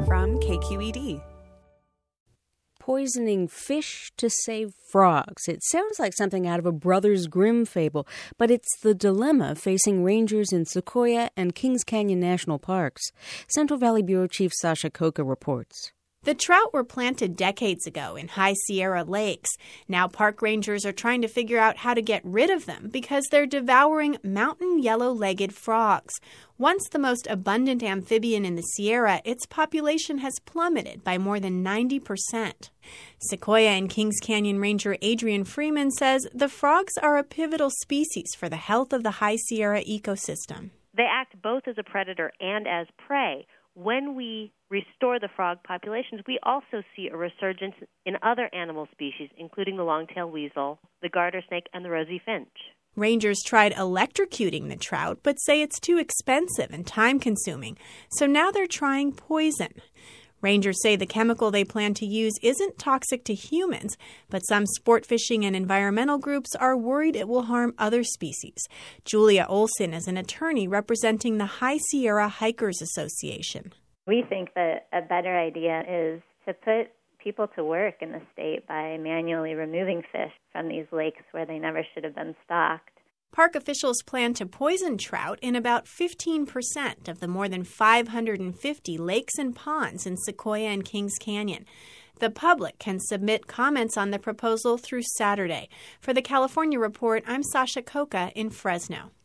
from KQED. Poisoning fish to save frogs. It sounds like something out of a Brothers Grimm fable, but it's the dilemma facing rangers in Sequoia and Kings Canyon National Parks. Central Valley Bureau Chief Sasha Khokha reports. The trout were planted decades ago in High Sierra lakes. Now park rangers are trying to figure out how to get rid of them because they're devouring mountain yellow-legged frogs. Once the most abundant amphibian in the Sierra, its population has plummeted by more than 90%. Sequoia and Kings Canyon Ranger Adrian Freeman says the frogs are a pivotal species for the health of the High Sierra ecosystem. They act both as a predator and as prey. When we restore the frog populations, we also see a resurgence in other animal species, including the long-tailed weasel, the garter snake, and the rosy finch. Rangers tried electrocuting the trout, but say it's too expensive and time-consuming, so now they're trying poison. Rangers say the chemical they plan to use isn't toxic to humans, but some sport fishing and environmental groups are worried it will harm other species. Julia Olson is an attorney representing the High Sierra Hikers Association. We think that a better idea is to put people to work in the state by manually removing fish from these lakes where they never should have been stocked. Park officials plan to poison trout in about 15% of the more than 550 lakes and ponds in Sequoia and Kings Canyon. The public can submit comments on the proposal through Saturday. For the California Report, I'm Sasha Khokha in Fresno.